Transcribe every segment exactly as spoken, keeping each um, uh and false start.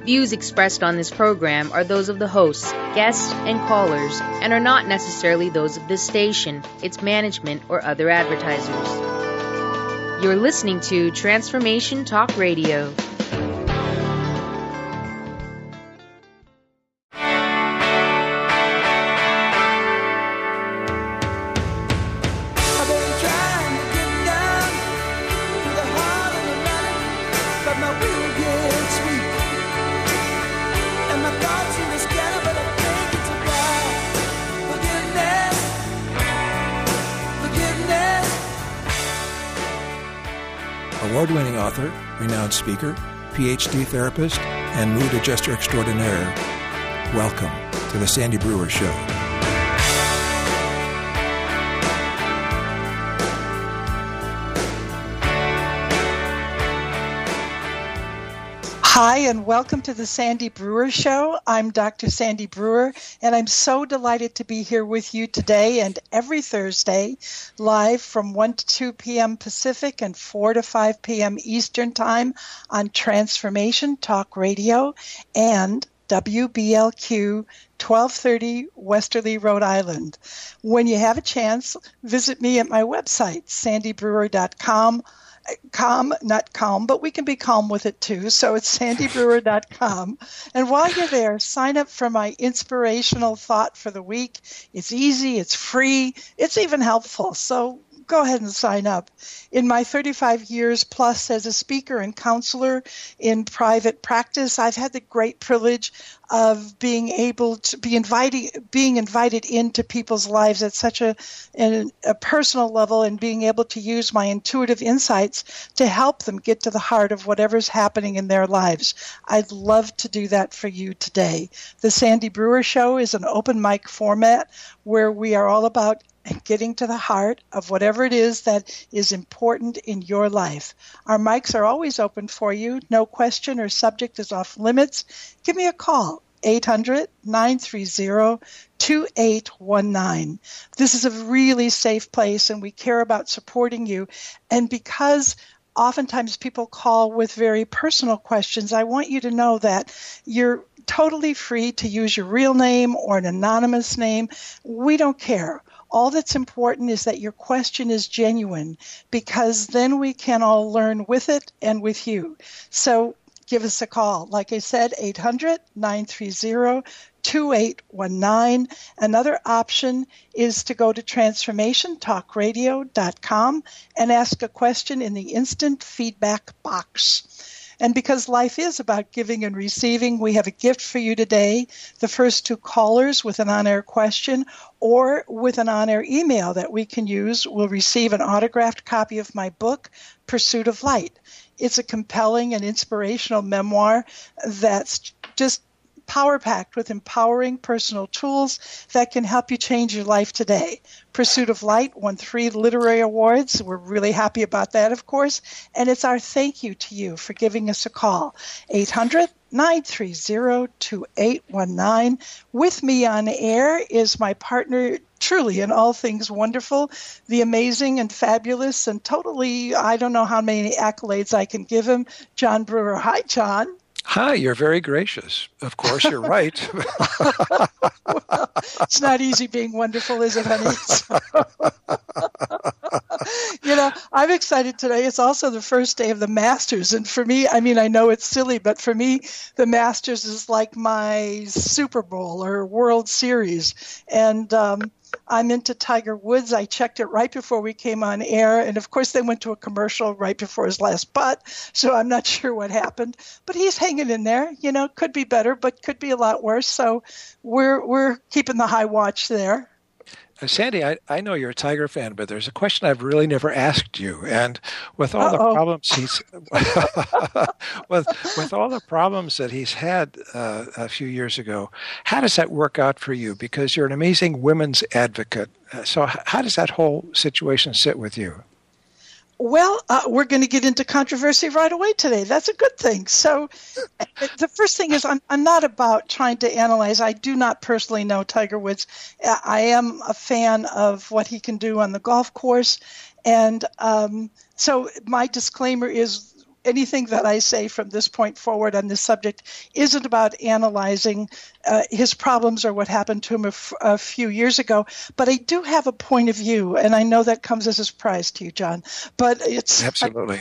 Views expressed on this program are those of the hosts, guests, and callers, and are not necessarily those of this station, its management, or other advertisers. You're listening to Transformation Talk Radio. Award-winning author, renowned speaker, P H D therapist, and mood adjuster extraordinaire. Welcome to the Sandy Brewer Show. Hi, and welcome to the Sandy Brewer Show. I'm Doctor Sandy Brewer, and I'm so delighted to be here with you today and every Thursday, live from one to two p.m. Pacific and four to five p.m. Eastern Time on Transformation Talk Radio and W B L Q twelve thirty Westerly, Rhode Island. When you have a chance, visit me at my website, sandy brewer dot com. Calm, not calm, but we can be calm with it too. So it's sandy brewer dot com. And while you're there, sign up for my inspirational thought for the week. It's easy, it's free, it's even helpful. So go ahead and sign up. In my thirty-five years plus as a speaker and counselor in private practice, I've had the great privilege of being able to be inviting, being invited into people's lives at such a, a, a personal level, and being able to use my intuitive insights to help them get to the heart of whatever's happening in their lives. I'd love to do that for you today. The Sandy Brewer Show is an open mic format where we are all about and getting to the heart of whatever it is that is important in your life. Our mics are always open for you. No question or subject is off limits. Give me a call, eight hundred, nine three zero, two eight one nine. This is a really safe place, and we care about supporting you. And because oftentimes people call with very personal questions, I want you to know that you're totally free to use your real name or an anonymous name. We don't care. All that's important is that your question is genuine, because then we can all learn with it and with you. So give us a call. Like I said, eight hundred, nine three zero, two eight one nine. Another option is to go to transformation talk radio dot com and ask a question in the instant feedback box. And because life is about giving and receiving, we have a gift for you today. The first two callers with an on-air question or with an on-air email that we can use will receive an autographed copy of my book, Pursuit of Light. It's a compelling and inspirational memoir that's just power-packed with empowering personal tools that can help you change your life today. Pursuit of Light won three literary awards. We're really happy about that, of course. And it's our thank you to you for giving us a call. eight hundred, nine three zero, two eight one nine. With me on air is my partner, truly in all things wonderful, the amazing and fabulous and totally, I don't know how many accolades I can give him, John Brewer. Hi, John. Hi, you're very gracious. Of course, you're right. Well, it's not easy being wonderful, is it, honey? So, you know, I'm excited today. It's also the first day of the Masters. And for me, I mean, I know it's silly, but for me, the Masters is like my Super Bowl or World Series. And um, I'm into Tiger Woods. I checked it right before we came on air. And, of course, they went to a commercial right before his last putt. So I'm not sure what happened. But he's hanging in there. You know, could be better, but could be a lot worse. So we're we're keeping the high watch there. Uh, Sandy, I, I know you're a Tiger fan, but there's a question I've really never asked you. And with all Uh-oh. the problems he's with with all the problems that he's had uh, a few years ago, how does that work out for you? Because you're an amazing women's advocate. Uh, so how does that whole situation sit with you? Well, uh, we're going to get into controversy right away today. That's a good thing. So the first thing is I'm, I'm not about trying to analyze. I do not personally know Tiger Woods. I am a fan of what he can do on the golf course. And um, so my disclaimer is anything that I say from this point forward on this subject isn't about analyzing uh, his problems or what happened to him a, f- a few years ago. But I do have a point of view, and I know that comes as a surprise to you, John. But it's absolutely.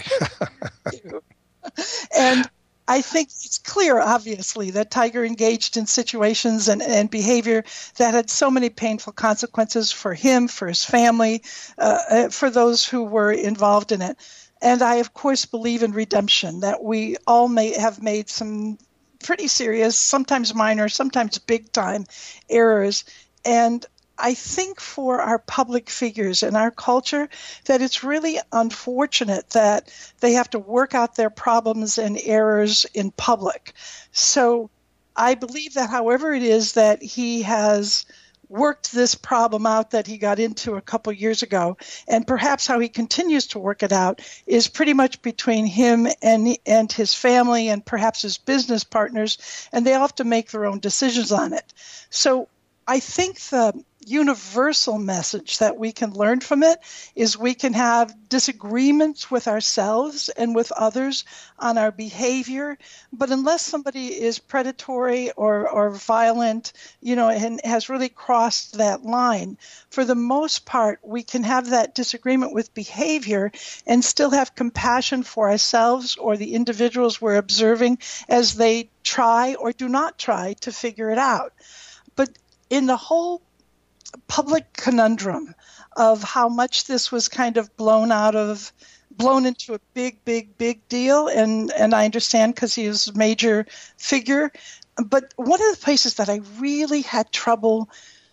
And I think it's clear, obviously, that Tiger engaged in situations and, and behavior that had so many painful consequences for him, for his family, uh, for those who were involved in it. And I, of course, believe in redemption, that we all may have made some pretty serious, sometimes minor, sometimes big-time errors. And I think for our public figures in our culture that it's really unfortunate that they have to work out their problems and errors in public. So I believe that however it is that he has worked this problem out that he got into a couple years ago, and perhaps how he continues to work it out, is pretty much between him and and his family and perhaps his business partners, and they all have to make their own decisions on it. So I think the universal message that we can learn from it is we can have disagreements with ourselves and with others on our behavior, but unless somebody is predatory or, or violent, you know, and has really crossed that line, for the most part, we can have that disagreement with behavior and still have compassion for ourselves or the individuals we're observing as they try or do not try to figure it out. But in the whole public conundrum of how much this was kind of blown out of, blown into a big, big, big deal, and, and I understand because he is a major figure. But one of the places that I really had trouble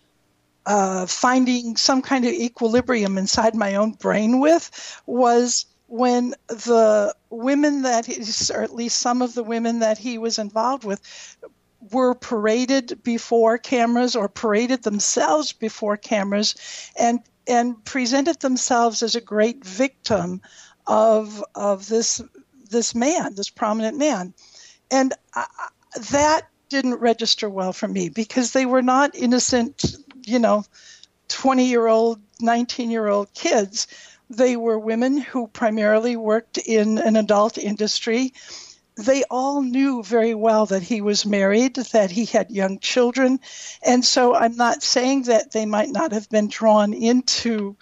uh, finding some kind of equilibrium inside my own brain with was when the women that he's, or at least some of the women that he was involved with, were paraded before cameras or paraded themselves before cameras and and presented themselves as a great victim of of this this man, this prominent man. And I, that didn't register well for me because they were not innocent, you know, twenty-year-old, nineteen-year-old kids. They were women who primarily worked in an adult industry. They all knew very well that he was married, that he had young children. And so I'm not saying that they might not have been drawn into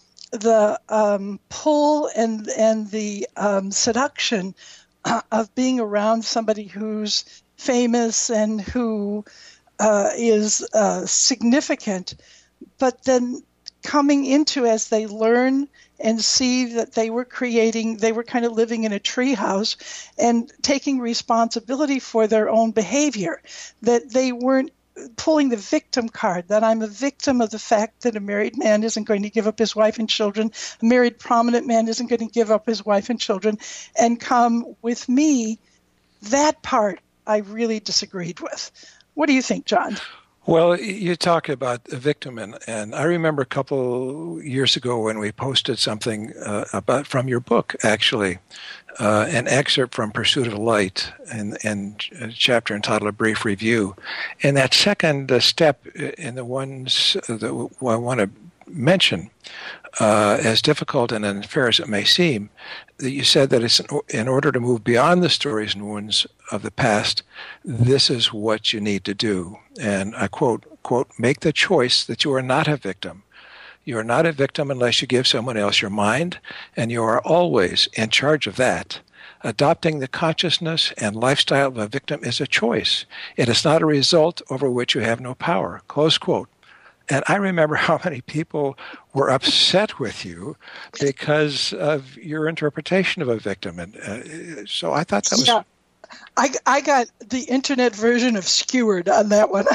the um, pull and, and the um, seduction uh, of being around somebody who's famous and who uh, is uh, significant. But then coming into, as they learn and see that they were creating, they were kind of living in a treehouse and taking responsibility for their own behavior, that they weren't pulling the victim card, that I'm a victim of the fact that a married man isn't going to give up his wife and children, a married prominent man isn't going to give up his wife and children and come with me. That part I really disagreed with. What do you think, John? Well, you talk about a victim, and, and I remember a couple years ago when we posted something uh, about from your book, actually, uh, an excerpt from Pursuit of Light, and, and a chapter entitled A Brief Review. And that second uh, step in the ones that I want to mention, uh, as difficult and unfair as it may seem, that you said that it's in, in order to move beyond the stories and wounds of the past, this is what you need to do. And I quote, quote, make the choice that you are not a victim. You are not a victim unless you give someone else your mind, and you are always in charge of that. Adopting the consciousness and lifestyle of a victim is a choice. It is not a result over which you have no power. Close quote. And I remember how many people were upset with you because of your interpretation of a victim. And uh, so I thought that was... Yeah. I, I got the internet version of skewered on that one.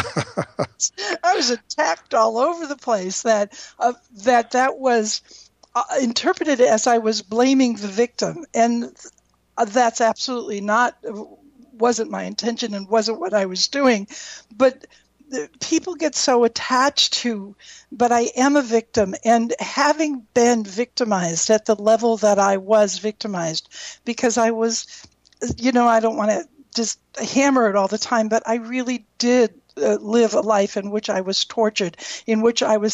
I was attacked all over the place that uh, that that was uh, interpreted as I was blaming the victim. And uh, that's absolutely not, wasn't my intention and wasn't what I was doing. But people get so attached to, but I am a victim, and having been victimized at the level that I was victimized, because I was, you know, I don't want to just hammer it all the time, but I really did uh, live a life in which I was tortured, in which I was sed-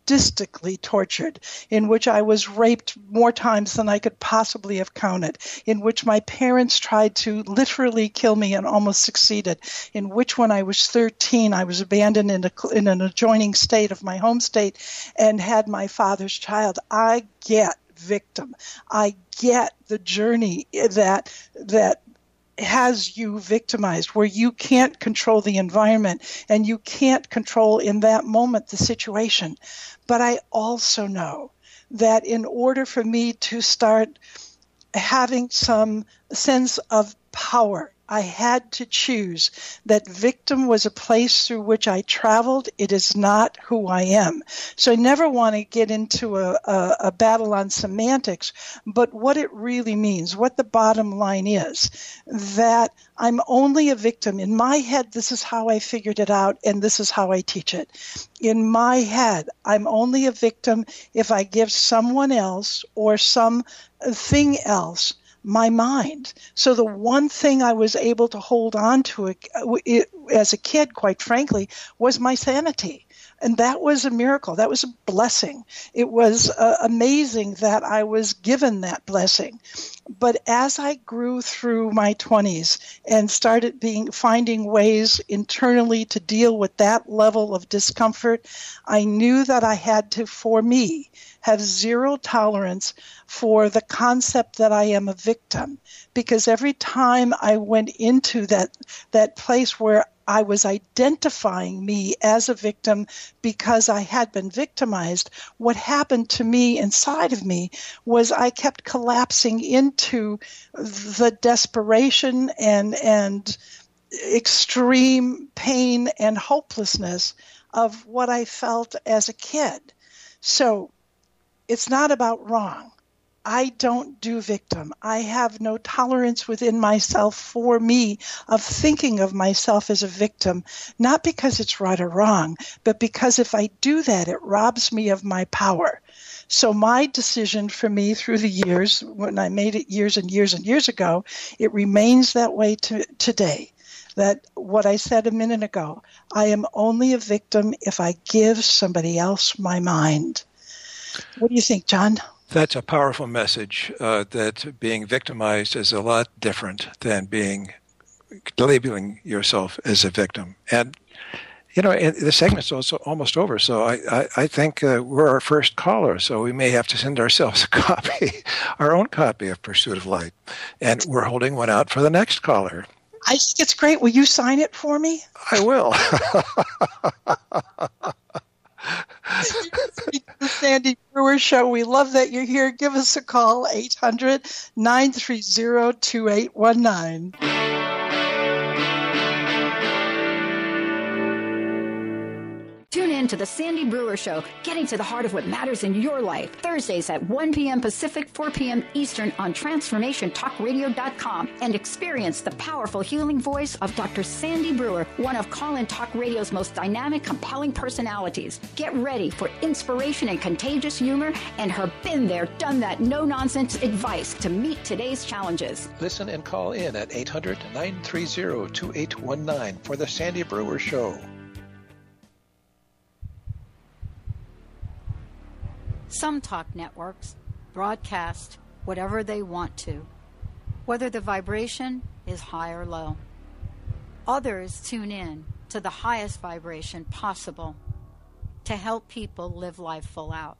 sadistically tortured, in which I was raped more times than I could possibly have counted, in which my parents tried to literally kill me and almost succeeded, in which when I was thirteen, I was abandoned in, a, in an adjoining state of my home state and had my father's child. I get victim. I get the journey that that has you victimized, where you can't control the environment and you can't control in that moment the situation. But I also know that in order for me to start having some sense of power, I had to choose that victim was a place through which I traveled. It is not who I am. So I never want to get into a, a, a battle on semantics, but what it really means, what the bottom line is, that I'm only a victim. In my head, this is how I figured it out, and this is how I teach it. In my head, I'm only a victim if I give someone else or something else my mind. So the one thing I was able to hold on to it, it, as a kid, quite frankly, was my sanity. And that was a miracle. That was a blessing. It was uh, amazing that I was given that blessing. But as I grew through my twenties and started being finding ways internally to deal with that level of discomfort, I knew that I had to, for me, have zero tolerance for the concept that I am a victim. Because every time I went into that that place where I was identifying me as a victim because I had been victimized, what happened to me inside of me was I kept collapsing into the desperation and and extreme pain and hopelessness of what I felt as a kid. So it's not about wrong. I don't do victim. I have no tolerance within myself for me of thinking of myself as a victim, not because it's right or wrong, but because if I do that, it robs me of my power. So my decision for me through the years, when I made it years and years and years ago, it remains that way to today. That what I said a minute ago, I am only a victim if I give somebody else my mind. What do you think, John? That's a powerful message, uh, that being victimized is a lot different than being labeling yourself as a victim. And, you know, the segment's also almost over, so I, I, I think uh, we're our first caller, so we may have to send ourselves a copy, our own copy of Pursuit of Light. And we're holding one out for the next caller. I think it's great. Will you sign it for me? I will. The Sandy Brewer Show. We love that you're here. Give us a call, eight hundred, nine three zero, two eight one nine. Tune in to the Sandy Brewer Show, getting to the heart of what matters in your life. Thursdays at one p.m. Pacific, four p.m. Eastern on transformation talk radio dot com, and experience the powerful healing voice of Doctor Sandy Brewer, one of Call-In Talk Radio's most dynamic, compelling personalities. Get ready for inspiration and contagious humor and her been there, done that, no-nonsense advice to meet today's challenges. Listen and call in at eight hundred, nine three zero, two eight one nine for the Sandy Brewer Show. Some talk networks broadcast whatever they want to, whether the vibration is high or low. Others tune in to the highest vibration possible to help people live life full out.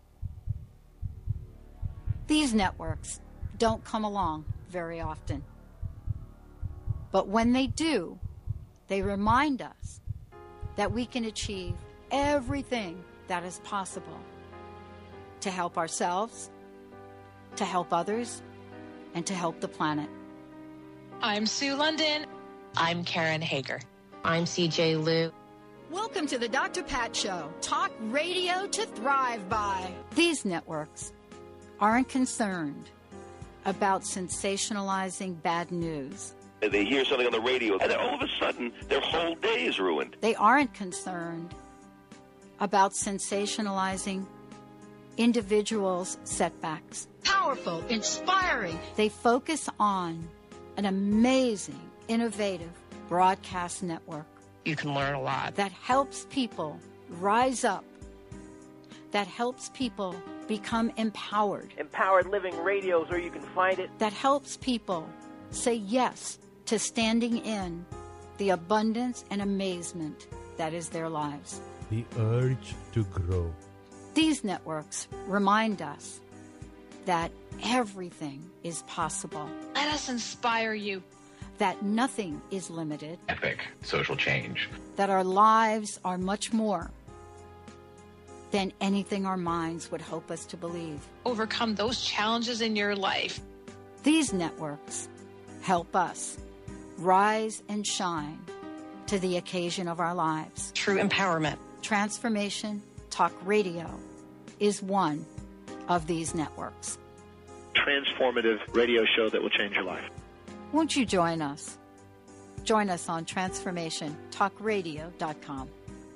These networks don't come along very often. But when they do, they remind us that we can achieve everything that is possible to help ourselves, to help others, and to help the planet. I'm Sue London. I'm Karen Hager. I'm C J Liu. Welcome to the Doctor Pat Show, talk radio to thrive by. These networks aren't concerned about sensationalizing bad news. They hear something on the radio, and then all of a sudden, their whole day is ruined. They aren't concerned about sensationalizing individuals' setbacks. Powerful, inspiring. They focus on an amazing, innovative broadcast network. You can learn a lot. That helps people rise up, that helps people become empowered. Empowered Living Radio is where you can find it. That helps people say yes to standing in the abundance and amazement that is their lives. The urge to grow. These networks remind us that everything is possible. Let us inspire you. That nothing is limited. Epic social change. That our lives are much more than anything our minds would hope us to believe. Overcome those challenges in your life. These networks help us rise and shine to the occasion of our lives. True empowerment. Transformation Talk Radio is one of these networks. Transformative radio show that will change your life. Won't you join us? Join us on transformation talk radio dot com.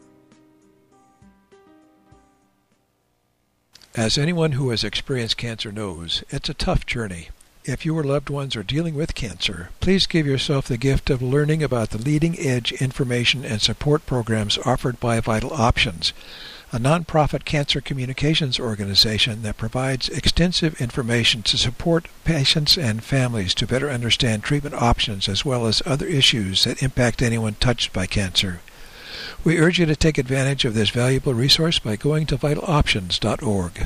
As anyone who has experienced cancer knows, it's a tough journey. If you or loved ones are dealing with cancer, please give yourself the gift of learning about the leading-edge information and support programs offered by Vital Options, a nonprofit cancer communications organization that provides extensive information to support patients and families to better understand treatment options as well as other issues that impact anyone touched by cancer. We urge you to take advantage of this valuable resource by going to vital options dot org.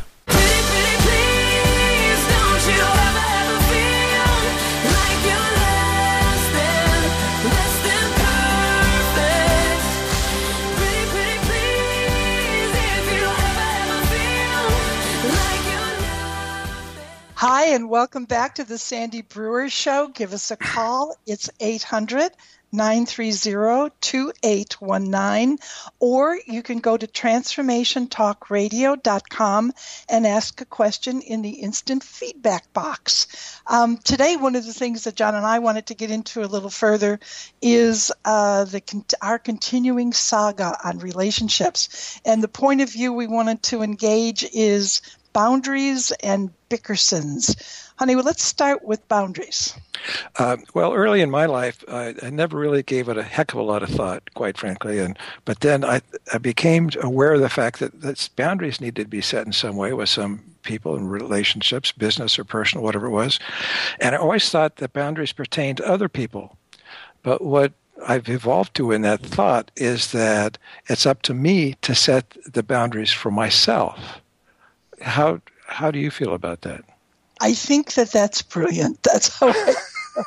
Hi, and welcome back to the Sandy Brewer Show. Give us a call. It's eight hundred, nine three zero, two eight one nine, or you can go to transformation talk radio dot com and ask a question in the instant feedback box. Um, today, one of the things that John and I wanted to get into a little further is uh, the our continuing saga on relationships. And the point of view we wanted to engage is boundaries and Bickersons. Honey, well, let's start with boundaries. Uh, well, early in my life, I, I never really gave it a heck of a lot of thought, quite frankly. And but then I, I became aware of the fact that, that boundaries needed to be set in some way with some people in relationships, business or personal, whatever it was. And I always thought that boundaries pertained to other people. But what I've evolved to in that thought is that it's up to me to set the boundaries for myself. How how do you feel about that? I think that that's brilliant. That's how I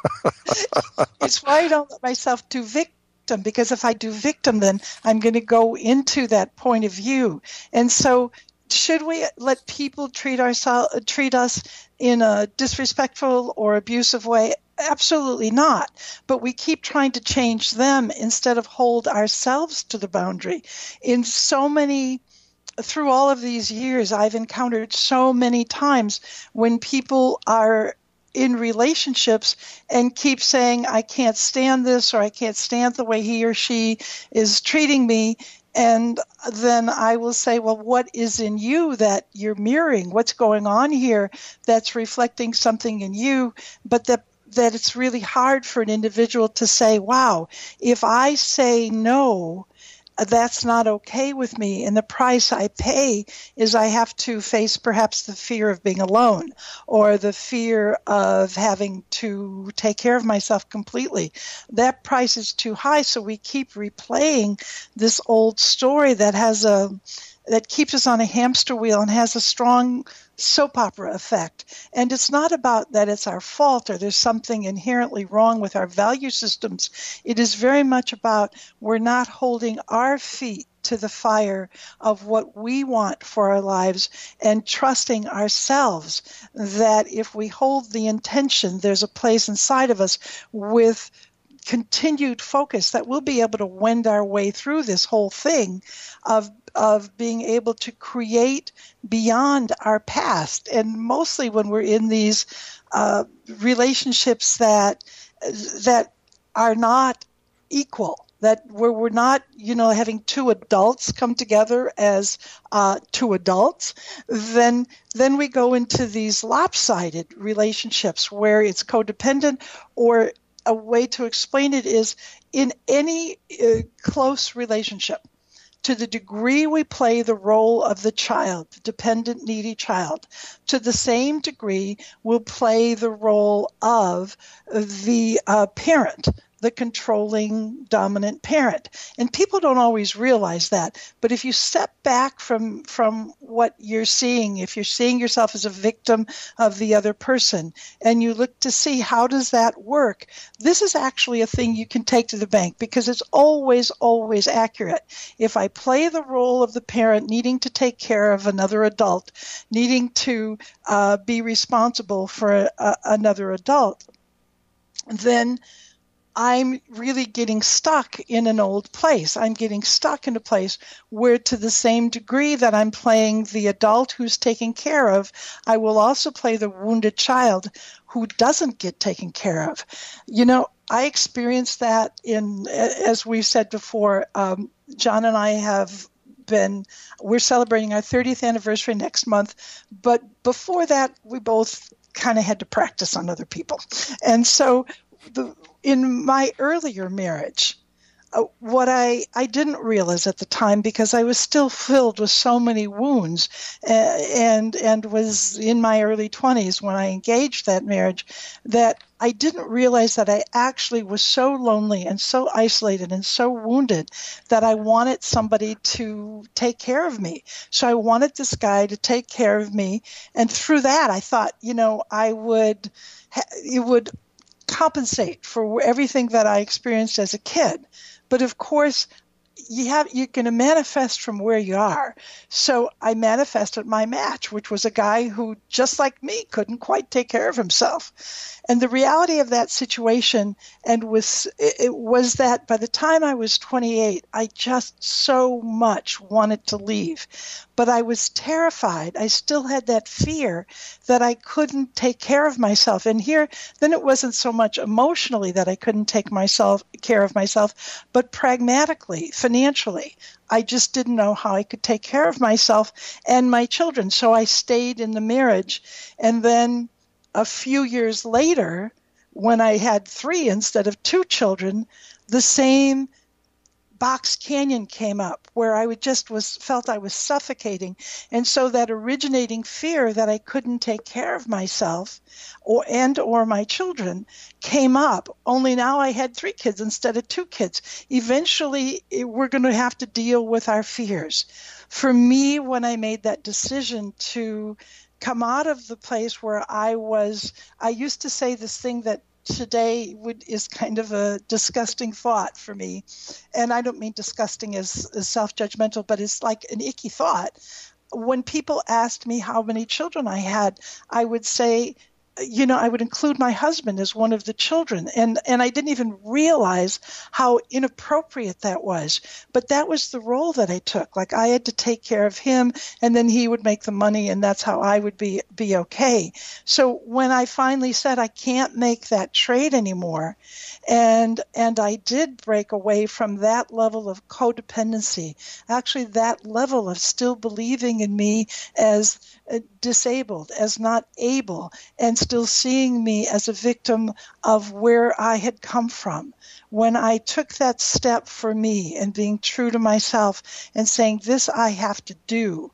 It's why I don't let myself do victim, because if I do victim, then I'm going to go into that point of view. And so should we let people treat ourselves, treat us in a disrespectful or abusive way? Absolutely not. But we keep trying to change them instead of hold ourselves to the boundary. In so many Through all of these years, I've encountered so many times when people are in relationships and keep saying, I can't stand this, or I can't stand the way he or she is treating me. And then I will say, well, what is in you that you're mirroring? What's going on here that's reflecting something in you? But that that it's really hard for an individual to say, wow, if I say no, that's not okay with me, and the price I pay is I have to face perhaps the fear of being alone or the fear of having to take care of myself completely. That price is too high, so we keep replaying this old story that has a that keeps us on a hamster wheel and has a strong soap opera effect. And it's not about that it's our fault or there's something inherently wrong with our value systems. It is very much about we're not holding our feet to the fire of what we want for our lives and trusting ourselves that if we hold the intention, there's a place inside of us with continued focus that we'll be able to wend our way through this whole thing of of being able to create beyond our past. And mostly when we're in these uh, relationships that that are not equal, that where we're not, you know, having two adults come together as uh, two adults, then then we go into these lopsided relationships where it's codependent. Or a way to explain it is in any uh, close relationship, To the degree we play the role of the child, the dependent, needy child, to the same degree we'll play the role of the uh, parent, the controlling, dominant parent. And people don't always realize that. But if you step back from, from what you're seeing, if you're seeing yourself as a victim of the other person, and you look to see how does that work, this is actually a thing you can take to the bank because it's always, always accurate. If I play the role of the parent needing to take care of another adult, needing to uh, be responsible for a, a, another adult, then I'm really getting stuck in an old place. I'm getting stuck in a place where to the same degree that I'm playing the adult who's taken care of, I will also play the wounded child who doesn't get taken care of. You know, I experienced that in, as we've said before, um, John and I have been, we're celebrating our thirtieth anniversary next month, but before that, we both kind of had to practice on other people. And so the in my earlier marriage, uh, what I, I didn't realize at the time, because I was still filled with so many wounds uh, and and was in my early twenties when I engaged that marriage, that I didn't realize that I actually was so lonely and so isolated and so wounded that I wanted somebody to take care of me. So I wanted this guy to take care of me. And through that, I thought, you know, I would, it would compensate for everything that I experienced as a kid. But of course, you have you're going to manifest from where you are. So I manifested my match, which was a guy who, just like me, couldn't quite take care of himself. And the reality of that situation and was it was that by the time I was twenty-eight, I just so much wanted to leave. But I was terrified. I still had that fear that I couldn't take care of myself. And here, then it wasn't so much emotionally that I couldn't take myself care of myself, but pragmatically, financially. I just didn't know how I could take care of myself and my children. So I stayed in the marriage. And then a few years later, when I had three instead of two children, the same Box Canyon came up where I would just was felt I was suffocating. And so that originating fear that I couldn't take care of myself or and or my children came up. Only now I had three kids instead of two kids. Eventually, it, we're going to have to deal with our fears. For me, when I made that decision to come out of the place where I was, I used to say this thing that today would is kind of a disgusting thought for me. And I don't mean disgusting as, as self-judgmental, but it's like an icky thought. When people asked me how many children I had, I would say, you know, I would include my husband as one of the children. And, and I didn't even realize how inappropriate that was. But that was the role that I took. Like I had to take care of him and then he would make the money and that's how I would be, be okay. So when I finally said I can't make that trade anymore, and, and I did break away from that level of codependency, actually that level of still believing in me as uh, disabled, as not able, and still seeing me as a victim of where I had come from. When I took that step for me and being true to myself and saying, this I have to do,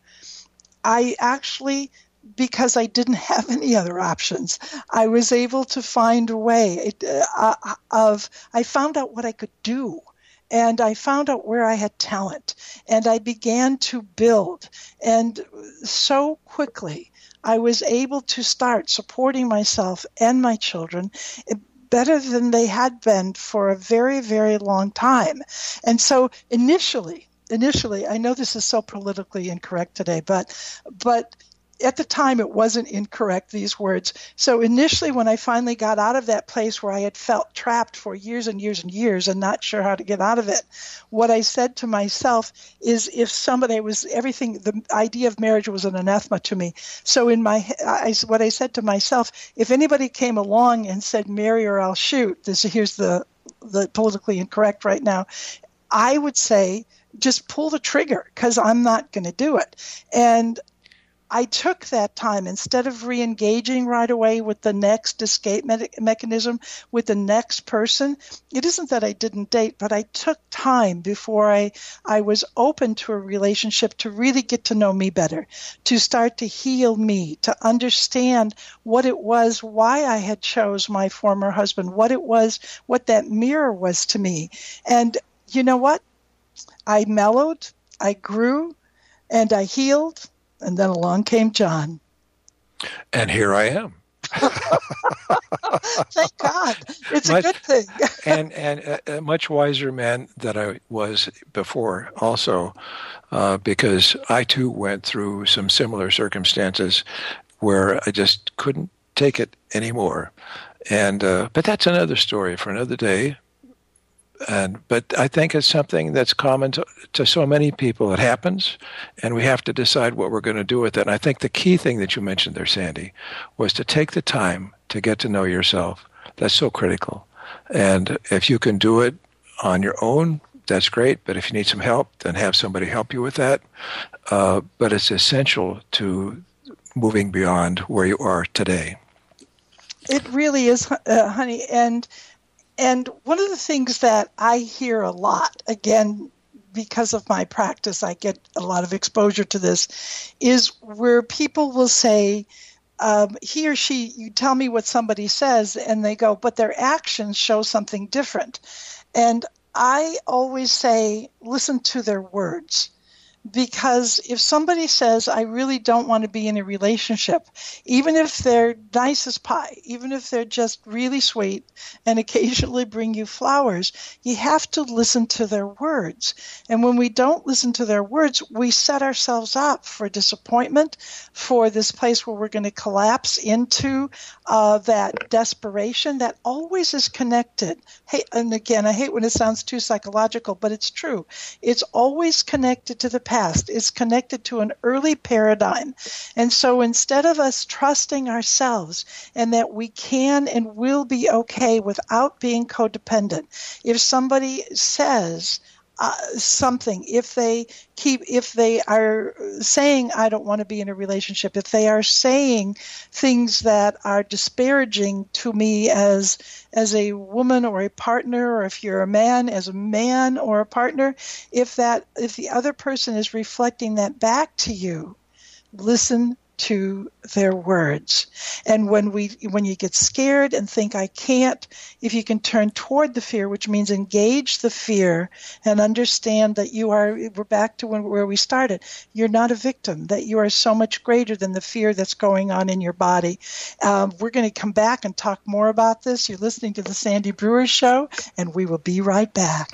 I actually, because I didn't have any other options, I was able to find a way uh, of, I found out what I could do. And I found out where I had talent. And I began to build. And so quickly, I was able to start supporting myself and my children better than they had been for a very, very long time. And so initially, initially, I know this is so politically incorrect today, but but at the time it wasn't incorrect, these words. So initially when I finally got out of that place where I had felt trapped for years and years and years and not sure how to get out of it, what I said to myself is if somebody was everything, the idea of marriage was an anathema to me. So in my, I, what I said to myself, if anybody came along and said, marry or I'll shoot, this here's the, the politically incorrect right now, I would say, just pull the trigger because I'm not going to do it. And I took that time instead of re-engaging right away with the next escape me- mechanism, with the next person. It isn't that I didn't date, but I took time before I, I was open to a relationship to really get to know me better, to start to heal me, to understand what it was, why I had chose my former husband, what it was, what that mirror was to me. And you know what? I mellowed, I grew, and I healed. And then along came John. And here I am. Thank God. It's much, a good thing. and and a, a much wiser man than I was before also, uh, because I too went through some similar circumstances where I just couldn't take it anymore. And uh, but that's another story for another day. And but I think it's something that's common to, to so many people. It happens, and we have to decide what we're going to do with it. And I think the key thing that you mentioned there, Sandy, was to take the time to get to know yourself. That's so critical. And if you can do it on your own, that's great. But if you need some help, then have somebody help you with that. Uh, but it's essential to moving beyond where you are today. It really is, uh, honey. And And one of the things that I hear a lot, again, because of my practice, I get a lot of exposure to this, is where people will say, um, he or she, you tell me what somebody says, and they go, but their actions show something different. And I always say, listen to their words. Because if somebody says, I really don't want to be in a relationship, even if they're nice as pie, even if they're just really sweet and occasionally bring you flowers, you have to listen to their words. And when we don't listen to their words, we set ourselves up for disappointment, for this place where we're going to collapse into uh, that desperation that always is connected. Hey, and again, I hate when it sounds too psychological, but it's true. It's always connected to the past. It's connected to an early paradigm. And so instead of us trusting ourselves and that we can and will be okay without being codependent, if somebody says uh, something, if they keep, if they are saying, I don't want to be in a relationship, if they are saying things that are disparaging to me as as a woman or a partner, or if you're a man, as a man or a partner, if that, if the other person is reflecting that back to you, listen to their words. And when we, when you get scared and think I can't, if you can turn toward the fear, which means engage the fear and understand that you are, we're back to when, where we started. You're not a victim, that you are so much greater than the fear that's going on in your body. Um, we're going to come back and talk more about this. You're listening to the Sandy Brewer Show, and we will be right back.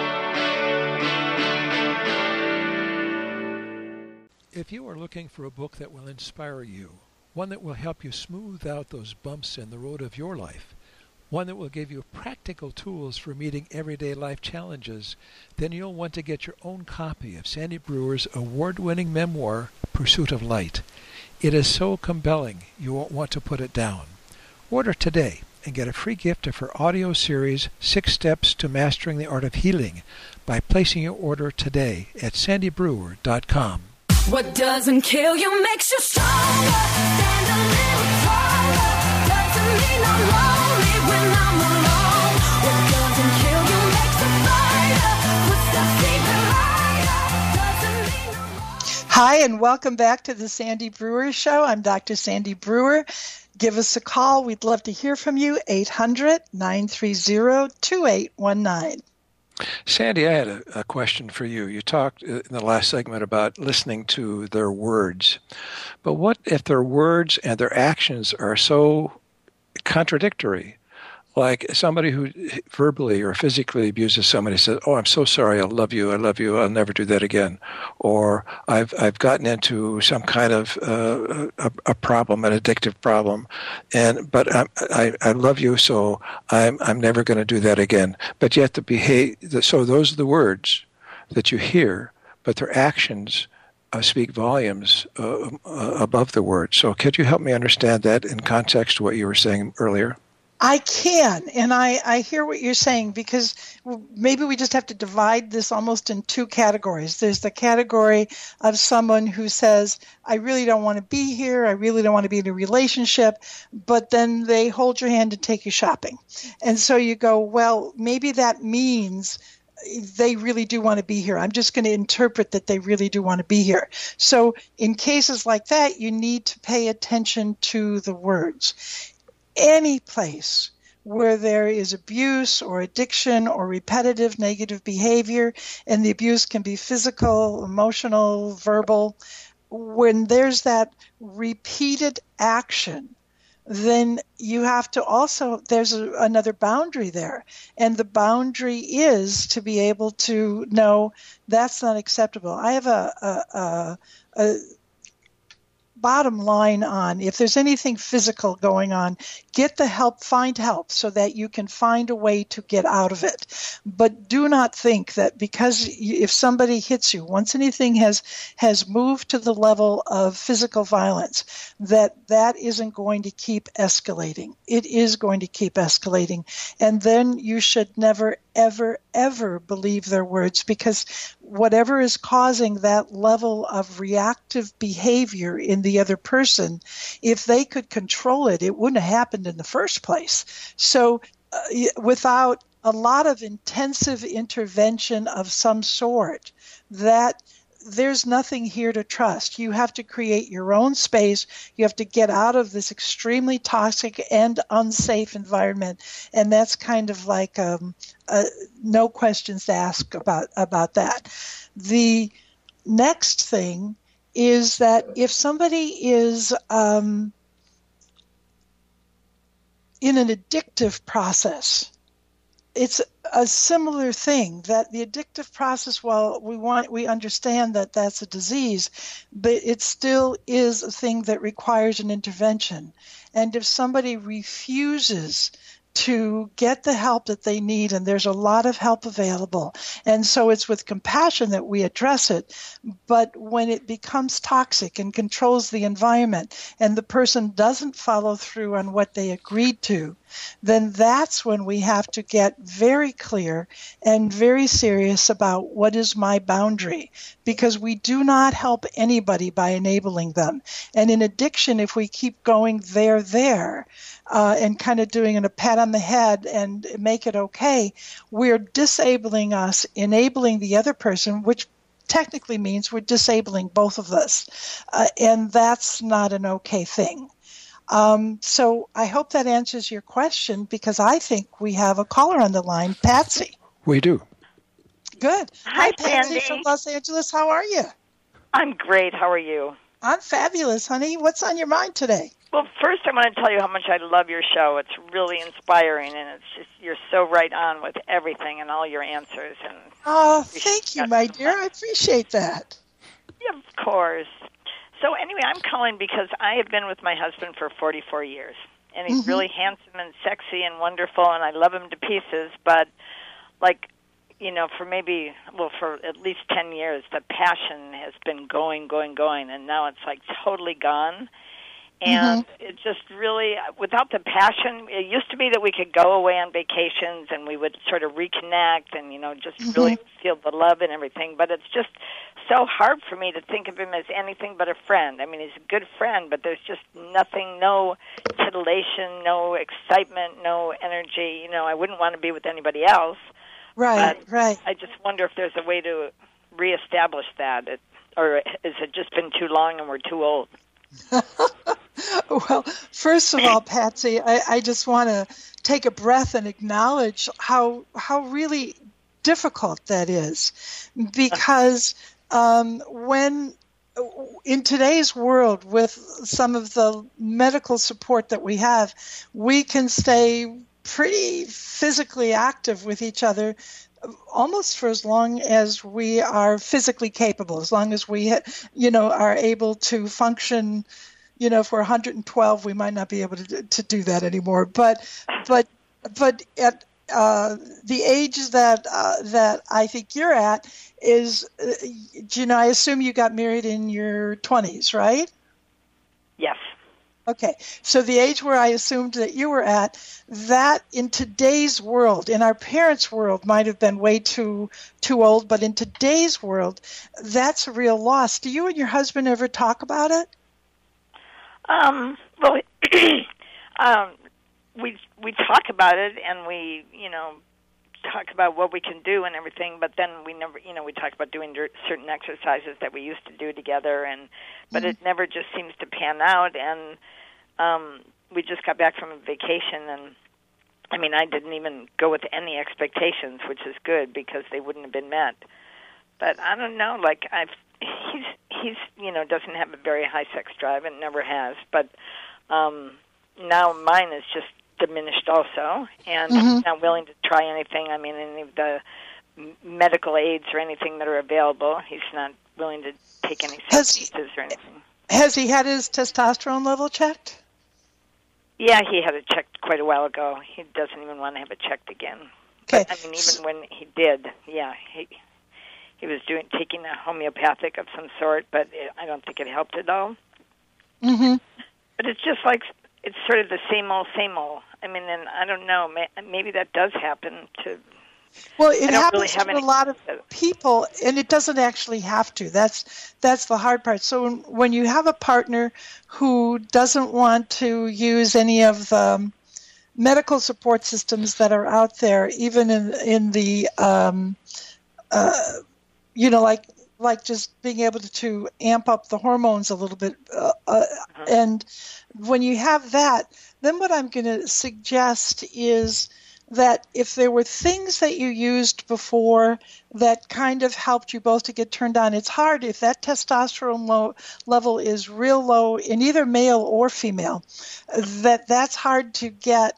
If you are looking for a book that will inspire you, one that will help you smooth out those bumps in the road of your life, one that will give you practical tools for meeting everyday life challenges, then you'll want to get your own copy of Sandy Brewer's award-winning memoir, Pursuit of Light. It is so compelling, you won't want to put it down. Order today and get a free gift of her audio series, Six Steps to Mastering the Art of Healing, by placing your order today at sandy brewer dot com. What doesn't kill you makes you stronger. Stand a little taller. Doesn't mean I'm lonely when I'm alone. What doesn't kill you makes a fighter. Puts the secret lighter. Doesn't mean I'm lonely. Hi, and welcome back to the Sandy Brewer Show. I'm Doctor Sandy Brewer. Give us a call. We'd love to hear from you. eight hundred, nine three zero, two eight one nine. Sandy, I had a, a question for you. You talked in the last segment about listening to their words. But what if their words and their actions are so contradictory? Like somebody who verbally or physically abuses somebody says, oh, I'm so sorry, I love you, I love you, I'll never do that again. Or I've I've gotten into some kind of uh, a, a problem, an addictive problem, and but I I, I love you, so I'm I'm never going to do that again. But yet the behavior, so those are the words that you hear, but their actions uh, speak volumes uh, uh, above the words. So could you help me understand that in context to what you were saying earlier? I can, and I, I hear what you're saying, because maybe we just have to divide this almost in two categories. There's the category of someone who says, I really don't want to be here, I really don't want to be in a relationship, but then they hold your hand and take you shopping. And so you go, well, maybe that means they really do want to be here. I'm just going to interpret that they really do want to be here. So in cases like that, you need to pay attention to the words. Any place where there is abuse or addiction or repetitive negative behavior, and the abuse can be physical, emotional, verbal, when there's that repeated action, then you have to also, there's a, another boundary there. And the boundary is to be able to know that's not acceptable. I have a, a, a, a bottom line on, if there's anything physical going on, get the help, find help so that you can find a way to get out of it. But do not think that because you, if somebody hits you, once anything has has moved to the level of physical violence, that that isn't going to keep escalating. It is going to keep escalating. And then you should never, ever, ever believe their words, because whatever is causing that level of reactive behavior in the other person, if they could control it, it wouldn't have happened in the first place. So uh, without a lot of intensive intervention of some sort, that there's nothing here to trust. You have to create your own space. You have to get out of this extremely toxic and unsafe environment. And that's kind of like um, uh, no questions asked about, about that. The next thing is that if somebody is um, in an addictive process, it's a similar thing, that the addictive process, while we want, we understand that that's a disease, but it still is a thing that requires an intervention. And if somebody refuses to get the help that they need, and there's a lot of help available, and so it's with compassion that we address it, but when it becomes toxic and controls the environment and the person doesn't follow through on what they agreed to, then that's when we have to get very clear and very serious about what is my boundary, because we do not help anybody by enabling them. And in addiction, if we keep going there, there, uh, and kind of doing a pat on the head and make it okay, we're disabling us, enabling the other person, which technically means we're disabling both of us. Uh, and that's not an okay thing. Um, so I hope that answers your question, because I think we have a caller on the line, Patsy. We do. Good. Hi, Hi Patsy Sandy. from Los Angeles. How are you? I'm great. How are you? I'm fabulous, honey. What's on your mind today? Well, first I want to tell you how much I love your show. It's really inspiring, and it's just you're so right on with everything and all your answers. And oh, thank you, my dear. I appreciate that. Yeah, of course. So anyway, I'm calling because I have been with my husband for forty-four years, and he's mm-hmm. really handsome and sexy and wonderful, and I love him to pieces. But, like, you know, for maybe, well, for at least ten years, the passion has been going, going, going, and now it's, like, totally gone. And mm-hmm. it just really, without the passion, it used to be that we could go away on vacations and we would sort of reconnect and, you know, just mm-hmm. really feel the love and everything. But it's just so hard for me to think of him as anything but a friend. I mean, he's a good friend, but there's just nothing, no titillation, no excitement, no energy. You know, I wouldn't want to be with anybody else. Right, but right. I just wonder if there's a way to reestablish that, it, or has it just been too long and we're too old? Well, first of all, Patsy, I, I just want to take a breath and acknowledge how how really difficult that is, because um, when in today's world, with some of the medical support that we have, we can stay pretty physically active with each other almost for as long as we are physically capable, as long as we, you know, are able to function. You know, if we're one hundred twelve, we might not be able to to do that anymore. But but but at uh, the age that uh, that I think you're at is, uh, you know, I assume you got married in your twenties, right? Yes. Okay, so the age where I assumed that you were at, that in today's world, in our parents' world, might have been way too too old, but in today's world, that's a real loss. Do you and your husband ever talk about it? Um, well, um, we we talk about it, and we, you know, talk about what we can do and everything, but then we never, you know, we talk about doing certain exercises that we used to do together, and but mm-hmm. it never just seems to pan out, and um, we just got back from a vacation, and I mean, I didn't even go with any expectations, which is good because they wouldn't have been met. But I don't know, like I've, he's he's you know doesn't have a very high sex drive and never has, but um, now mine is just diminished also, and mm-hmm. he's not willing to try anything. I mean, any of the medical aids or anything that are available, he's not willing to take any substances or anything. Has he had his testosterone level checked? Yeah, he had it checked quite a while ago. He doesn't even want to have it checked again. Okay. But, I mean, even when he did, yeah, he he was doing taking a homeopathic of some sort, but it, I don't think it helped at all. Mm-hmm. But it's just like it's sort of the same old, same old. I mean, and I don't know. Maybe that does happen to. Well, it happens really to a lot of people, and it doesn't actually have to. That's that's the hard part. So when you have a partner who doesn't want to use any of the medical support systems that are out there, even in in the, um, uh, you know, like like just being able to, to amp up the hormones a little bit, uh, uh, uh-huh. and when you have that, then what I'm going to suggest is that if there were things that you used before that kind of helped you both to get turned on, it's hard if that testosterone low, level is real low in either male or female, that that's hard to get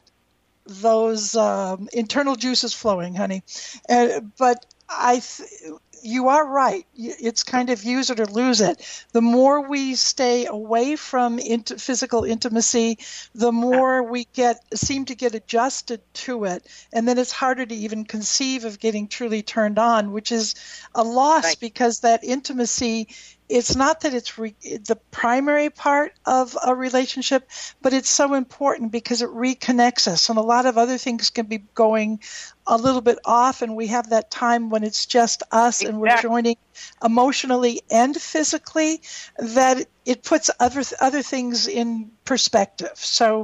those um, internal juices flowing, honey. Uh, but I th- you are right. It's kind of use it or lose it. The more we stay away from int- physical intimacy, the more we get seem to get adjusted to it, and then it's harder to even conceive of getting truly turned on, which is a loss right. because that intimacy, it's not that it's re- the primary part of a relationship, but it's so important because it reconnects us, and a lot of other things can be going a little bit off, and we have that time when it's just us exactly. and we're joining emotionally and physically, that it puts other other things in perspective. So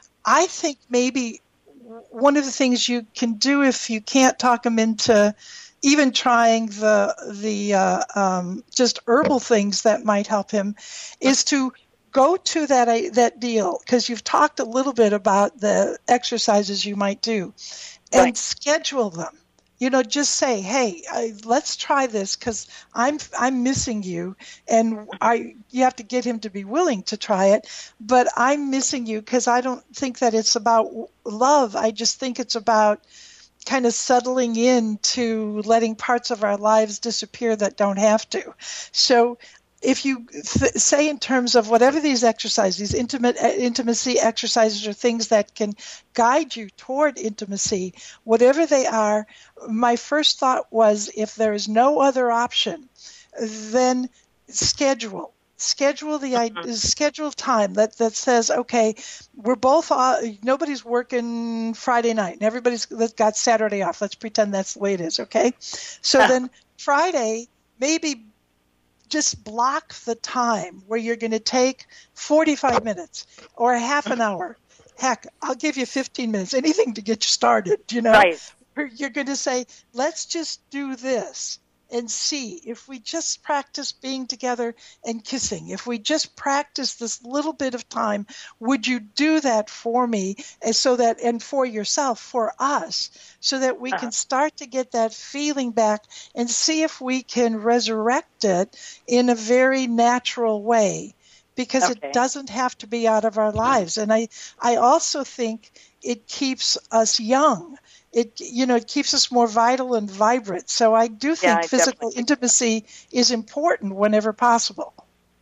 I think maybe one of the things you can do if you can't talk them into even trying the the uh, um, just herbal things that might help him is to go to that uh, that deal, because you've talked a little bit about the exercises you might do, and right. schedule them. You know, just say, hey, I, let's try this because I'm I'm missing you, and I you have to get him to be willing to try it. But I'm missing you because I don't think that it's about love. I just think it's about kind of settling into letting parts of our lives disappear that don't have to. So if you th- say in terms of whatever these exercises, these intimate uh, intimacy exercises are things that can guide you toward intimacy, whatever they are, my first thought was if there is no other option, then schedule. Schedule the uh, schedule time that, that says, okay, we're both uh, nobody's working Friday night and everybody's got Saturday off. Let's pretend that's the way it is, okay? So then Friday, maybe just block the time where you're going to take forty-five minutes or a half an hour. Heck, I'll give you fifteen minutes, anything to get you started, you know? Right. You're going to say, let's just do this. And see if we just practice being together and kissing. If we just practice this little bit of time, would you do that for me, and so that and for yourself, for us, so that we uh-huh. can start to get that feeling back and see if we can resurrect it in a very natural way, because okay. it doesn't have to be out of our lives. And I, I also think it keeps us young. It, you know, it keeps us more vital and vibrant. So I do think yeah, I physical intimacy is important whenever possible.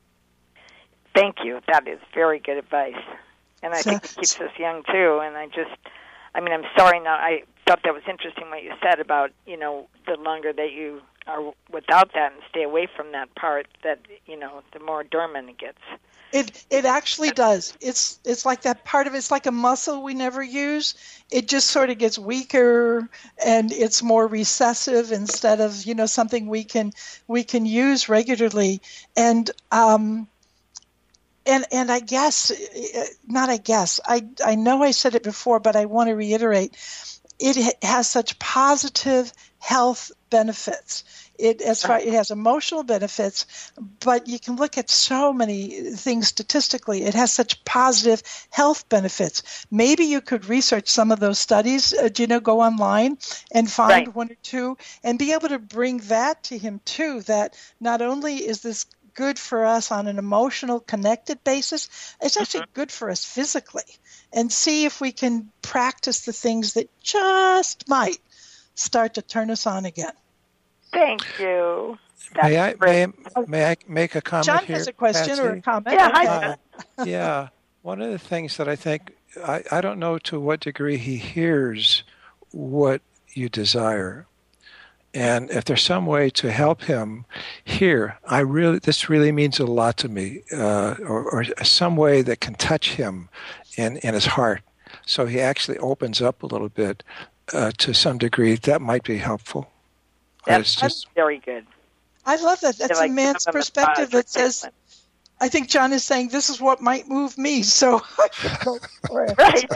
Thank you. That is very good advice. And I so, think it keeps us young, too. And I just, I mean, I'm sorry now. I thought that was interesting what you said about, you know, the longer that you are without that and stay away from that part, that, you know, the more dormant it gets. It it actually does. It's it's like that part of it's like a muscle we never use. It just sort of gets weaker and it's more recessive instead of, you know, something we can we can use regularly. And um and and I guess not I guess. I I know I said it before, but I want to reiterate. It has such positive health benefits. It as far it has emotional benefits, but you can look at so many things statistically. It has such positive health benefits. Maybe you could research some of those studies. Uh, you know, go online and find right. one or two, and be able to bring that to him too. That not only is this good for us on an emotional, connected basis, it's actually mm-hmm. good for us physically. And see if we can practice the things that just might start to turn us on again. Thank you. May I, may, may I make a comment John here? has a question Patsy? or a comment. Yeah, hi, uh, yeah. One of the things that I think, I, I don't know to what degree he hears what you desire. And if there's some way to help him hear, I really, this really means a lot to me, uh, or, or some way that can touch him in, in his heart. So he actually opens up a little bit uh, to some degree. That might be helpful. That's, just, that's very good. I love that. That's like a man's perspective that says, I think John is saying, this is what might move me, so I should go for it. Right.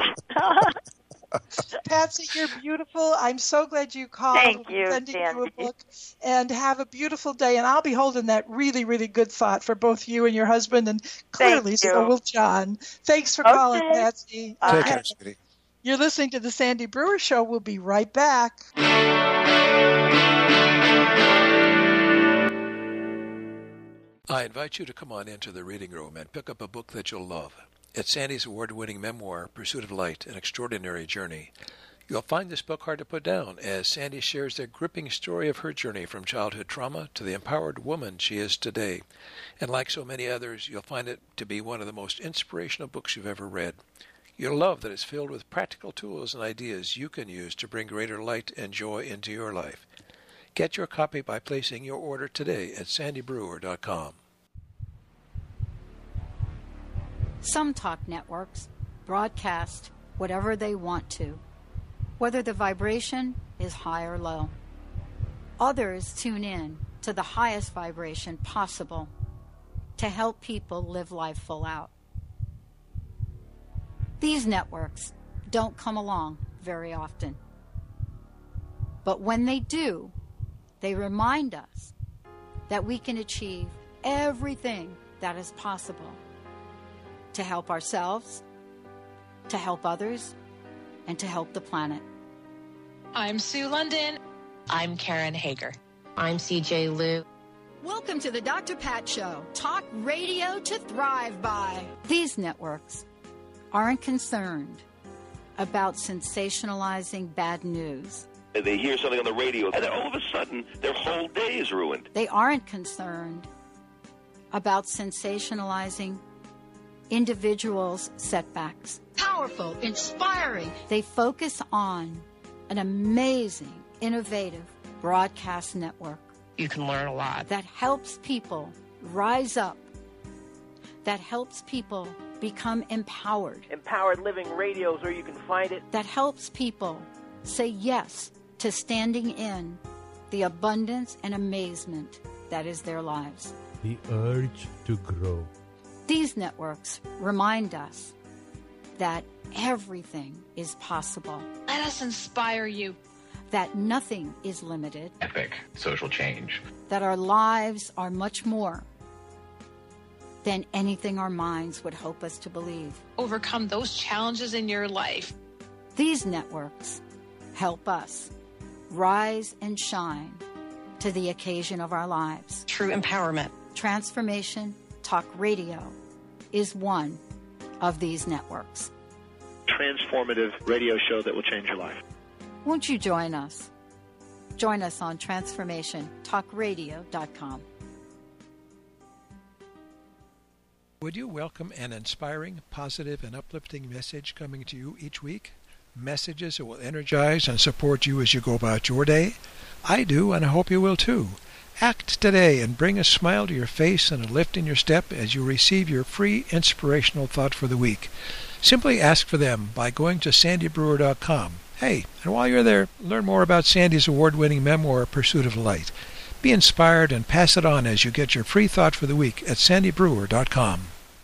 Patsy, you're beautiful. I'm so glad you called. Thank you, We're sending Sandy. you a book. And have a beautiful day. And I'll be holding that really, really good thought for both you and your husband, and clearly so will John. Thanks for okay. calling, Patsy. Take care, sweetie. You're listening to The Sandy Brewer Show. We'll be right back. I invite you to come on into the reading room and pick up a book that you'll love. It's Sandy's award-winning memoir, Pursuit of Light, An Extraordinary Journey. You'll find this book hard to put down as Sandy shares the gripping story of her journey from childhood trauma to the empowered woman she is today. And like so many others, you'll find it to be one of the most inspirational books you've ever read. You'll love that it's filled with practical tools and ideas you can use to bring greater light and joy into your life. Get your copy by placing your order today at sandy brewer dot com. Some talk networks broadcast whatever they want to, whether the vibration is high or low. Others tune in to the highest vibration possible to help people live life full out. These networks don't come along very often. But when they do, they remind us that we can achieve everything that is possible to help ourselves, to help others, and to help the planet. I'm Sue London. I'm Karen Hager. I'm C J Liu. Welcome to the Doctor Pat Show, talk radio to thrive by. These networks aren't concerned about sensationalizing bad news. They hear something on the radio, and then all of a sudden, their whole day is ruined. They aren't concerned about sensationalizing individuals' setbacks. Powerful, inspiring. They focus on an amazing, innovative broadcast network. You can learn a lot. That helps people rise up. That helps people become empowered. Empowered Living Radio is where you can find it. That helps people say yes to standing in the abundance and amazement that is their lives. The urge to grow. These networks remind us that everything is possible. Let us inspire you. That nothing is limited. Epic social change. That our lives are much more than anything our minds would hope us to believe. Overcome those challenges in your life. These networks help us rise and shine to the occasion of our lives. True empowerment. Transformation Talk Radio is one of these networks. Transformative radio show that will change your life. Won't you join us? Join us on transformation talk radio dot com. Would you welcome an inspiring, positive, and uplifting message coming to you each week? Messages that will energize and support you as you go about your day? I do, and I hope you will too. Act today and bring a smile to your face and a lift in your step as you receive your free inspirational thought for the week. Simply ask for them by going to sandy brewer dot com. Hey, and while you're there, learn more about Sandy's award-winning memoir, Pursuit of Light. Be inspired and pass it on as you get your free thought for the week at sandy brewer dot com.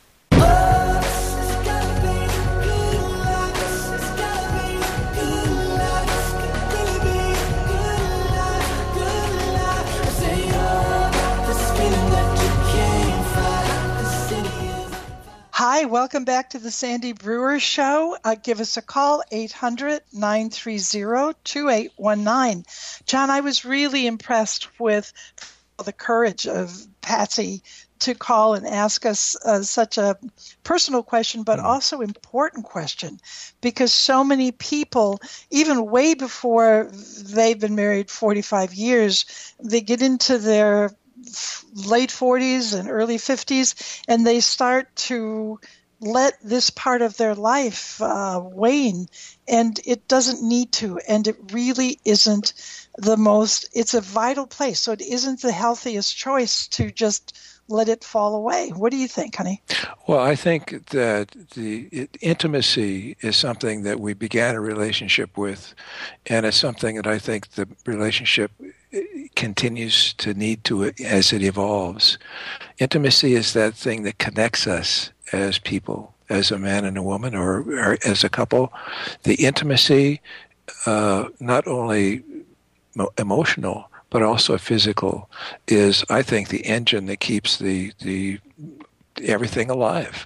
Hi, welcome back to the Sandy Brewer Show. Uh, give us a call, eight hundred, nine three zero, two eight one nine. John, I was really impressed with the courage of Patsy to call and ask us uh, such a personal question, but also important question, because so many people, even way before they've been married forty-five years, they get into their late forties and early fifties, and they start to let this part of their life uh, wane, and it doesn't need to, and it really isn't the most, it's a vital place, so it isn't the healthiest choice to just let it fall away. What do you think, honey? Well, I think that the intimacy is something that we began a relationship with, and it's something that I think the relationship continues to need to as it evolves. Intimacy is that thing that connects us as people, as a man and a woman, or, or as a couple. The intimacy, uh, not only mo- emotional, but also physical, is, I think, the engine that keeps the the everything alive.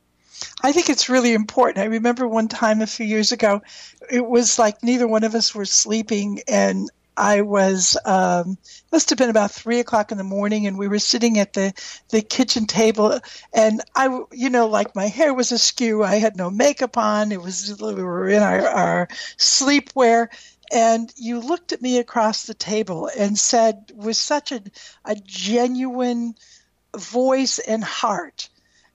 I think it's really important. I remember one time a few years ago, it was like neither one of us were sleeping, and I was, um, must have been about three o'clock in the morning, and we were sitting at the, the kitchen table, and I, you know, like my hair was askew. I had no makeup on. It was, we were in our, our sleepwear, and you looked at me across the table and said, with such a, a genuine voice and heart,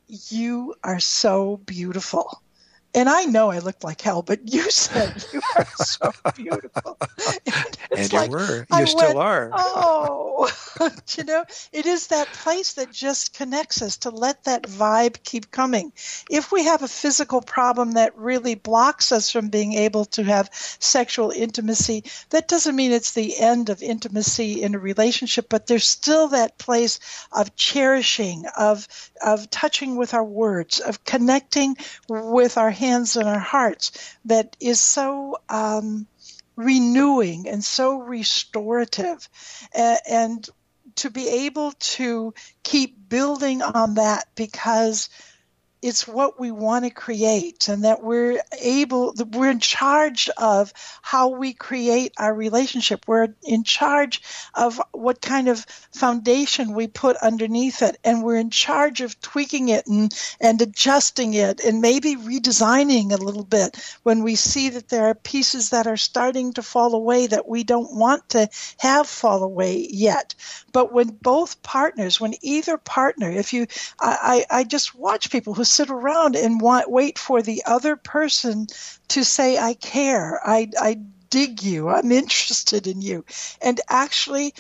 "You are so beautiful." And I know I looked like hell, but you said you are so beautiful. And, and you like, were. You I still went, are. Oh, you know, it is that place that just connects us, to let that vibe keep coming. If we have a physical problem that really blocks us from being able to have sexual intimacy, that doesn't mean it's the end of intimacy in a relationship, but there's still that place of cherishing, of of touching with our words, of connecting with our hands and our hearts, that is so um, renewing and so restorative. Uh, and to be able to keep building on that, because it's what we want to create, and that we're able, that we're in charge of how we create our relationship. We're in charge of what kind of foundation we put underneath it, and we're in charge of tweaking it and, and adjusting it, and maybe redesigning a little bit when we see that there are pieces that are starting to fall away that we don't want to have fall away yet. But when both partners, when either partner, if you, I, I, I just watch people who sit around and want, wait for the other person to say, "I care, I, I dig you, I'm interested in you." And actually,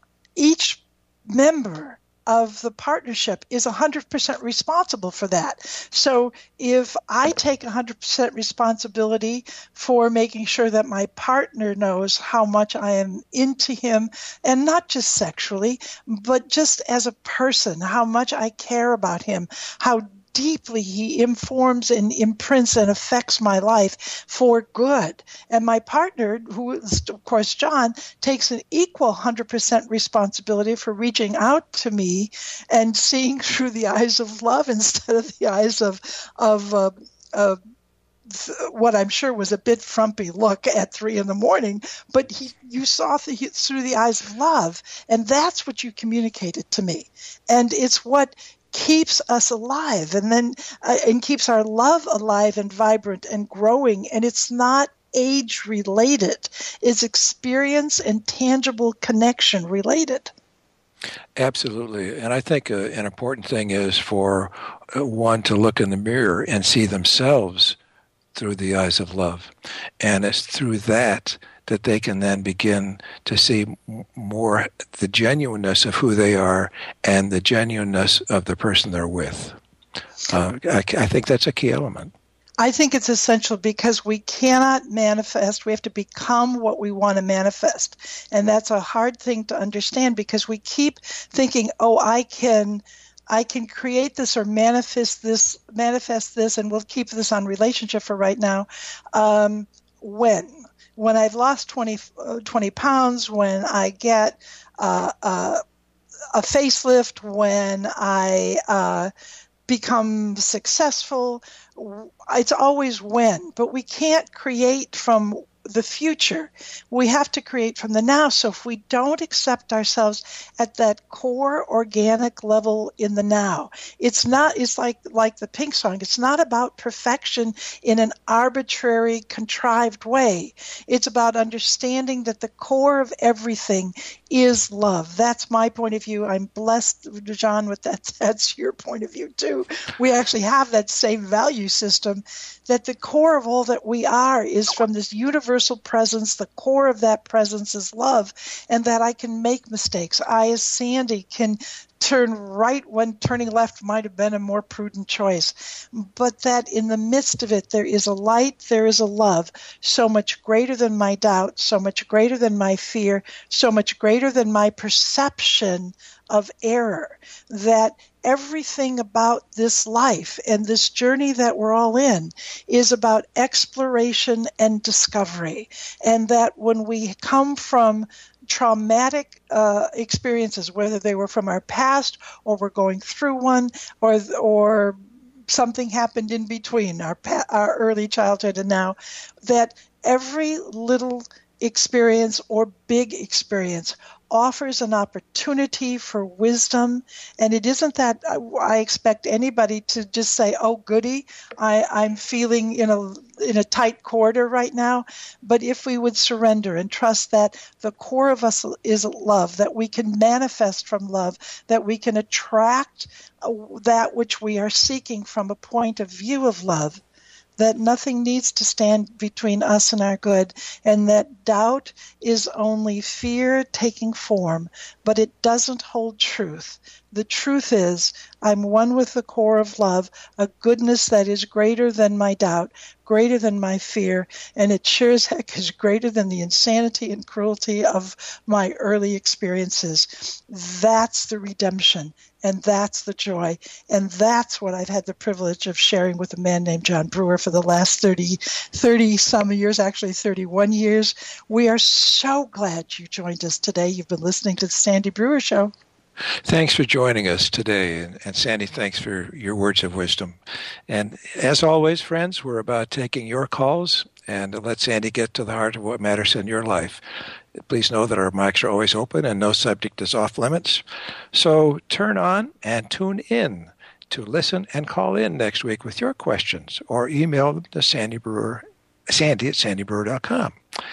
each member of the partnership is one hundred percent responsible for that. So if I take one hundred percent responsibility for making sure that my partner knows how much I am into him, and not just sexually, but just as a person, how much I care about him, how deeply he informs and imprints and affects my life for good. And my partner, who is, of course, John, takes an equal one hundred percent responsibility for reaching out to me and seeing through the eyes of love instead of the eyes of, of uh, uh, what I'm sure was a bit frumpy look at three in the morning, but he, you saw th- through the eyes of love, and that's what you communicated to me. And it's what keeps us alive, and then uh, and keeps our love alive and vibrant and growing. And it's not age related; it's experience and tangible connection related. Absolutely. And I think uh, an important thing is for uh, one to look in the mirror and see themselves through the eyes of love, and it's through that that they can then begin to see more the genuineness of who they are and the genuineness of the person they're with. Uh, I, I think that's a key element. I think it's essential because we cannot manifest. We have to become what we want to manifest. And that's a hard thing to understand because we keep thinking, oh, I can I can create this or manifest this, manifest this, and we'll keep this on relationship for right now. Um, when? When I've lost twenty, uh, twenty pounds, when I get uh, uh, a facelift, when I uh, become successful. It's always when, but we can't create from the future. We have to create from the now. So if we don't accept ourselves at that core organic level in the now, it's not, it's like, like the Pink song. It's not about perfection in an arbitrary, contrived way. It's about understanding that the core of everything is love. That's my point of view. I'm blessed, John, with that. That's your point of view too. We actually have that same value system, that the core of all that we are is from this universal presence. The core of that presence is love, and that I can make mistakes. I, as Sandy, can turn right when turning left might have been a more prudent choice. But that in the midst of it, there is a light, there is a love, so much greater than my doubt, so much greater than my fear, so much greater than my perception of error, that everything about this life and this journey that we're all in is about exploration and discovery. And that when we come from traumatic uh, experiences, whether they were from our past or we're going through one, or or something happened in between our pa- our early childhood and now, that every little experience or big experience offers an opportunity for wisdom. And it isn't that I expect anybody to just say, oh, goody, I, I'm feeling in a in a tight corridor right now. But if we would surrender and trust that the core of us is love, that we can manifest from love, that we can attract that which we are seeking from a point of view of love, that nothing needs to stand between us and our good, and that doubt is only fear taking form, but it doesn't hold truth. The truth is, I'm one with the core of love, a goodness that is greater than my doubt, greater than my fear, and it sure as heck is greater than the insanity and cruelty of my early experiences. That's the redemption, and that's the joy, and that's what I've had the privilege of sharing with a man named John Brewer for the last thirty, thirty some years, actually thirty-one years. We are so glad you joined us today. You've been listening to the Sandy Brewer Show. Thanks for joining us today. And, and Sandy, thanks for your words of wisdom. And as always, friends, we're about taking your calls and let Sandy get to the heart of what matters in your life. Please know that our mics are always open and no subject is off limits. So turn on and tune in to listen and call in next week with your questions, or email them to Sandy Brewer, Sandy at sandy brewer dot com.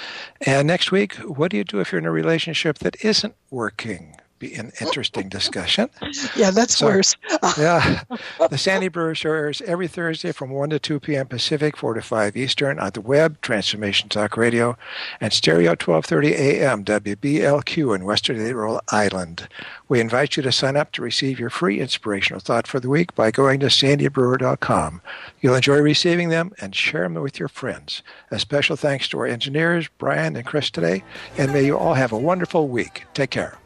And next week, what do you do if you're in a relationship that isn't working? Be an interesting discussion. Yeah, that's so, worse. Yeah. The Sandy Brewer Show airs every Thursday from one to two p.m. Pacific, four to five Eastern, on the web, Transformation Talk Radio, and stereo twelve thirty a.m. W B L Q in Western Rhode Island. We invite you to sign up to receive your free inspirational thought for the week by going to sandy brewer dot com. You'll enjoy receiving them and share them with your friends. A special thanks to our engineers, Brian and Chris, today, and may you all have a wonderful week. Take care.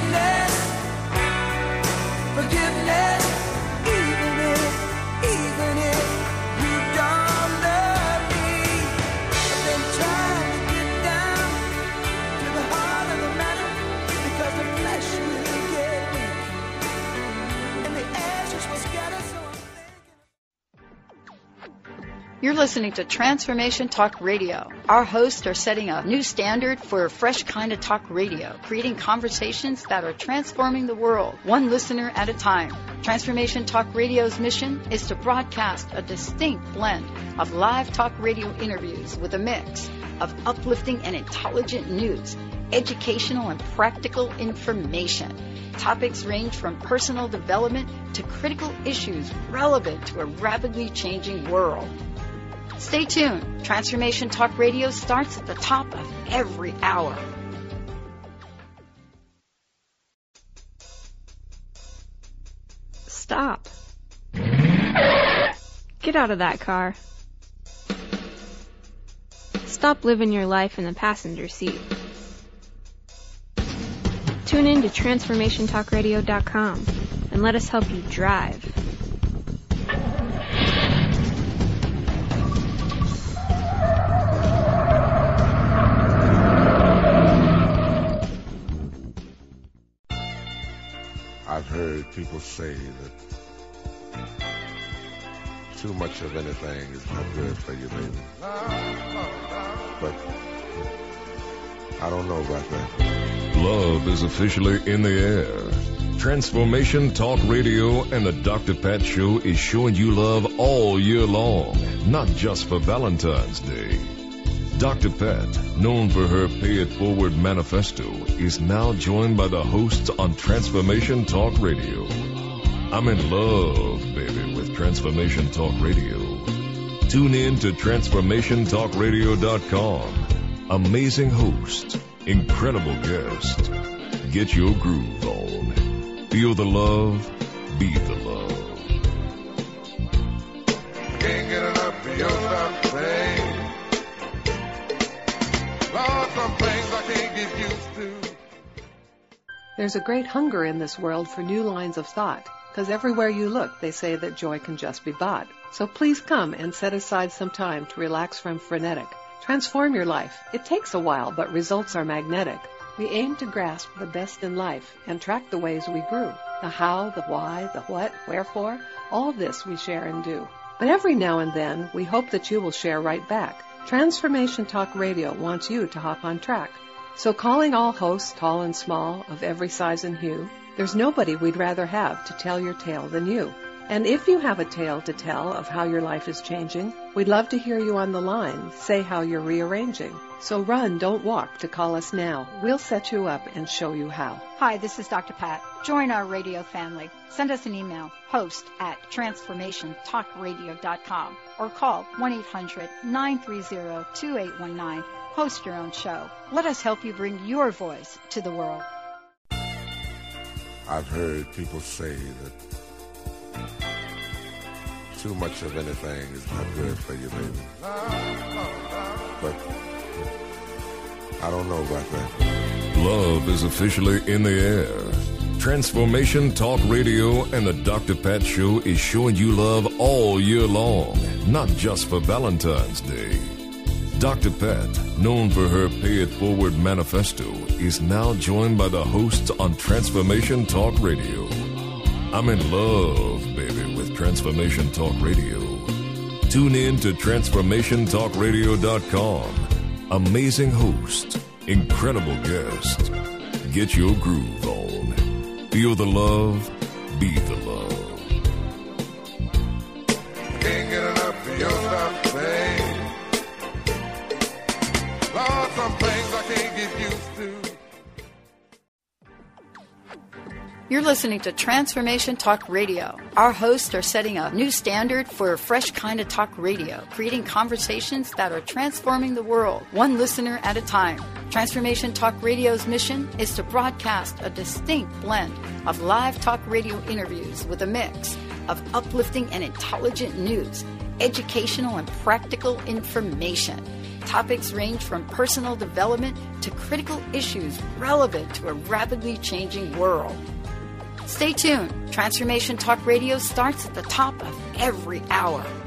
Forgiveness, even if, even You're listening to Transformation Talk Radio. Our hosts are setting a new standard for a fresh kind of talk radio, creating conversations that are transforming the world, one listener at a time. Transformation Talk Radio's mission is to broadcast a distinct blend of live talk radio interviews with a mix of uplifting and intelligent news, educational and practical information. Topics range from personal development to critical issues relevant to a rapidly changing world. Stay tuned. Transformation Talk Radio starts at the top of every hour. Stop. Get out of that car. Stop living your life in the passenger seat. Tune in to Transformation Talk Radio dot com and let us help you drive. I've heard people say that too much of anything is not good for you, baby. But I don't know about that. Love is officially in the air. Transformation Talk Radio and the Doctor Pat Show is showing you love all year long, not just for Valentine's Day. Doctor Pat, known for her Pay It Forward manifesto, is now joined by the hosts on Transformation Talk Radio. I'm in love, baby, with Transformation Talk Radio. Tune in to Transformation Talk Radio dot com. Amazing host, incredible guest. Get your groove on. Feel the love, be the love. Can't get enough of your love, babe. Lord, some things I can't get used to. There's a great hunger in this world for new lines of thought, because everywhere you look, they say that joy can just be bought. So please come and set aside some time to relax from frenetic. Transform your life. It takes a while, but results are magnetic. We aim to grasp the best in life and track the ways we grew. The how, the why, the what, wherefore, all this we share and do. But every now and then, we hope that you will share right back. Transformation Talk Radio wants you to hop on track. So calling all hosts, tall and small, of every size and hue, there's nobody we'd rather have to tell your tale than you. And if you have a tale to tell of how your life is changing, we'd love to hear you on the line say how you're rearranging. So run, don't walk to call us now. We'll set you up and show you how. Hi, this is Doctor Pat. Join our radio family. Send us an email, host at Transformation Talk Radio dot com, or call one eight hundred nine three zero two eight one nine. Host your own show. Let us help you bring your voice to the world. I've heard people say that too much of anything is not good for you, baby. But I don't know about that. Love is officially in the air. Transformation Talk Radio and the Doctor Pat Show is showing you love all year long, not just for Valentine's Day. Doctor Pat, known for her Pay It Forward manifesto, is now joined by the hosts on Transformation Talk Radio. I'm in love, baby, with Transformation Talk Radio. Tune in to Transformation Talk Radio dot com. Amazing host, incredible guest. Get your groove on. Feel the love, be the love. Can't get enough of your love, babe. Lord, some things I can't get used to. You're listening to Transformation Talk Radio. Our hosts are setting a new standard for a fresh kind of talk radio, creating conversations that are transforming the world, one listener at a time. Transformation Talk Radio's mission is to broadcast a distinct blend of live talk radio interviews with a mix of uplifting and intelligent news, educational and practical information. Topics range from personal development to critical issues relevant to a rapidly changing world. Stay tuned. Transformation Talk Radio starts at the top of every hour.